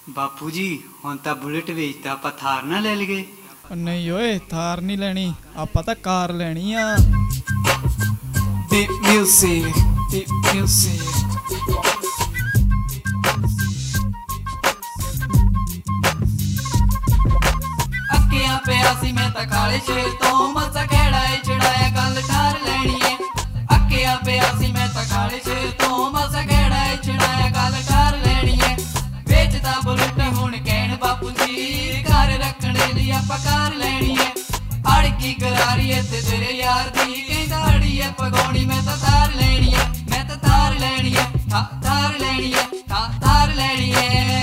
ਬਾਪੂ ਜੀ ਹੁਣ ਤਾਂ ਬੁਲਟ ਵੇਚਤਾ, ਆਪਾਂ ਥਾਰ ਨਾ ਲੈ ਲਈਏ। ਨਹੀਂ ਓਏ, ਥਾਰ ਨਹੀਂ ਲੈਣੀ, ਆਪਾਂ ਤਾਂ ਕਾਰ ਲੈਣੀ ਆ। Deep music, deep music. ਅੱਕਿਆ ਪਿਆ ਸੀ ਮੈਂ ਤਾਂ ਕਾਲੇ ਸ਼ੇਰ ਤੋਂ, ਮਸਾ ਖੇੜਾ ਏ ਚੜਾਇਆ ਗੱਲ ਠਾਰ ਲੈਣੀ ਏ। ਅੱਕਿਆ ਪਿਆ ਸੀ ਮੈਂ ਤਾਂ ਕਾਲੇ ਸ਼ੇਰ ਤੋਂ, ਮਸਾ ਖੇੜਾ ਏ ਚੜਾਇਆ ਗੱਲ ਠਾਰ ਲੈਣੀ ਏ। ਵੇਚਦਾ ਬੁਲਟ ਹੁਣ ਕਹਿਣ ਬਾਪੂ ਜੀ, ਘਰ ਰੱਖਣੇ ਲਈ ਆਪਾਂ ਕਾਰ ਲੈਣੀ ਏ। ਅੜ ਕੀ ਕਰਾਰੀ ਏ ਤੇ ਤੇਰੇ ਯਾਰ ਦੀ, ਕਹਿੰਦਾ ਅੜੀਏ ਪਗਾਉਣੀ ਮੈਂ ਤਾਂ ਤਾਰ ਲੈਣੀ ਏ। ਮੈਂ ਤਾਂ ਤਾਰ ਲੈਣੀ ਏ, ਤਾਰ ਲੈਣੀ ਏ, ਤਾਰ ਲੈਣੀ ਏ।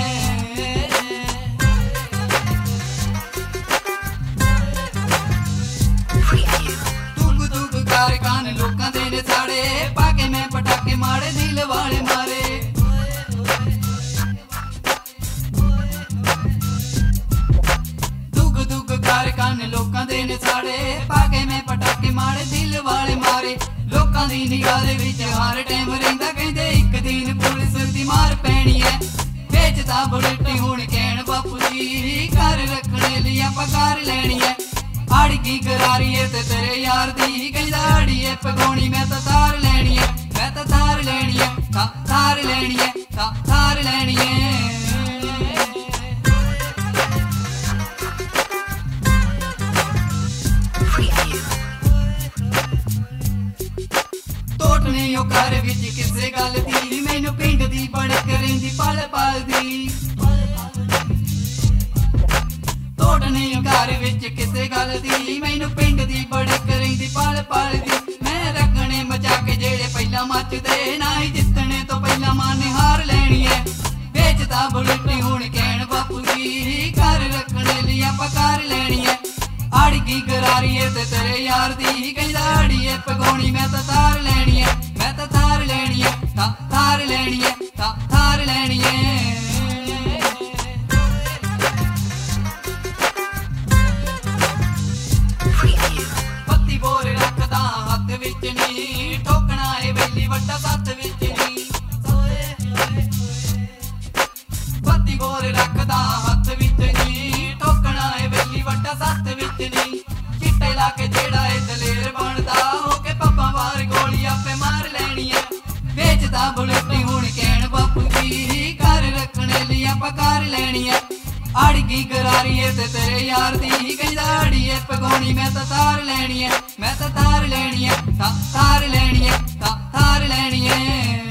ਕਾਨ ਲੋਕਾਂ ਦੇ ਨੇ ਸਾੜੇ, ਪਾ ਕੇ ਮੈਂ ਪਟਾਕੇ ਮਾੜੇ ਦਿਲ ਵਾਲੇ ਮਾਰੇ। ਦੁੱਗ ਦੁੱਗ ਕਾਰ ਕਾਨ ਲੋਕਾਂ ਦੇ ਨੇ ਸਾੜੇ, ਪਾ ਕੇ ਮੈਂ ਪਟਾਕੇ ਮਾੜੇ ਦਿਲ ਵਾਲੇ ਮਾਰੇ। ਲੋਕਾਂ ਦੀ ਨਿਗਾਹ ਦੇ ਵਿੱਚ ਹਰ ਟਾਈਮ ਰਹਿੰਦਾ, ਕਹਿੰਦੇ ਇੱਕ ਦਿਨ ਪੁਲਿਸ ਦੀ ਮਾਰ ਪੈਣੀ ਐ। ਵੇਚਦਾ ਬੁਲਟ ਹੁਣ ਕਹਿਣ ਬਾਪੂ ਜੀ, ਘਰ ਰੱਖਣੇ ਲਈ ਆਪਾਂ ਕਾਰ ਲੈਣੀ ਐ। ਅੜ ਕੀ ਕਰਾਰੀ ਏ ਤੇ ਤੇਰੇ ਯਾਰ ਦੀ, ਕਹਿੰਦਾ ਅੜੀਏ ਪਗਾਉਣੀ ਮੈਂ ਤਾਂ ਤਾਰ ਲੈਣੀ ਏ। ਮੈਂ ਤਾਂ ਤਾਰ ਲੈਣੀ ਏ, ਤਾਰ ਲੈਣੀ ਏ, ਤਾਰ ਲੈਣੀ ਏ। ਤੋਟਨੇ ਉਹ ਘਰ ਵਿੱਚ ਕਿਸੇ ਗੱਲ ਦੀ, ਮੈਨੂੰ ਪਿੰਡ ਦੀ ਬੜਕ ਰਹਿੰਦੀ ਪਲ ਪਲ ਦੀ। ਤੋੜਨੇ ਘਰ ਵਿੱਚ ਕਿਸੇ ਗੱਲ ਦੀ, ਮੈਨੂੰ ਪਿੰਡ ਦੀ ਬੜਕ ਰਹਿੰਦੀ ਪਲ ਪਲ ਦੀ। ਮੈਂ ਰੱਖਣੇ ਮਚਾ ਕੇ ਜਿਹੜੇ ਪਹਿਲਾਂ ਮੱਚਦੇ, ਨਾ ਹੀ ਜਿੱਤਣੇ ਤੋਂ ਪਹਿਲਾਂ ਮਾਨੇ ਹਾਰ ਲੈਣੀ ਐ। ਵੇਚਦਾ ਬੁਲਟ ਹੁਣ ਕਹਿਣ ਬਾਪੂ ਜੀ, ਘਰ ਰੱਖਣੇ ਲਈ ਆਪਾਂ ਕਾਰ ਲੈਣੀ ਐ। ਅੜ ਕੀ ਕਰਾਰੀ ਏ ਤੇ ਤੇਰੇ ਯਾਰ ਦੀ, ਕਹਿੰਦਾ ਅੜੀਏ ਪਗਾਉਣੀ ਮੈਂ ਤਾਂ ਤਾਰ ਲੈਣੀ ਐ। ਮੈਂ ਤਾਂ ਤਾਰ ਲੈਣੀ ਐ, ਤਾਰ ਲੈਣੀ ਐ, ਤਾਰ ਲੈਣੀ ਐ। ਪੱਤੀ ਬੋਰ ਰੱਖਦਾ ਹੱਥ ਵਿੱਚ ਨੀ, ਠੋਕਣਾ ਏ ਵੇਲੀ ਵੱਡਾ ਸੱਥ ਵਿੱਚ ਨੀ। ਪੱਤੀ ਬੋਰ ਰੱਖਦਾ ਹੱਥ ਵਿੱਚ ਨੀ, ਠੋਕਣਾ ਏ ਵੇਲੀ ਵੱਡਾ ਸੱਥ ਵਿੱਚ ਨੀ। ਚਿੱਟੇ ਲਾ ਕੇ ਜਿਹੜਾ ਏ ਦਲੇਰ ਬਣਦਾ, ਹੋ ਕੇ ਪੱਪਾਂ ਵਾਰ ਗੋਲੀ ਆਪੇ ਮਾਰ ਲੈਣੀ ਏ। ਵੇਚਦਾ ਬੁਲਟ ਹੁਣ ਕਹਿਣ ਬਾਪੂ ਜੀ, ਘਰ ਰੱਖਣੇ ਲਈ ਆਪਾਂ ਕਾਰ ਲੈਣੀ ਏ। ਅੜ ਕੀ ਕਰਾਰੀ ਏ ਤੇ ਤੇਰੇ ਯਾਰ ਦੀ, ਕਹਿੰਦਾ ਅੜੀਏ ਪਗਾਉਣੀ ਮੈਂ ਤਾਂ ਤਾਰ ਲੈਣੀ ਏ। ਮੈਂ ਤਾਂ ਤਾਰ ਲੈਣੀ ਏ, ਤਾਰ ਲੈਣੀ ਏ, ਤਾਰ ਲੈਣੀ ਏ।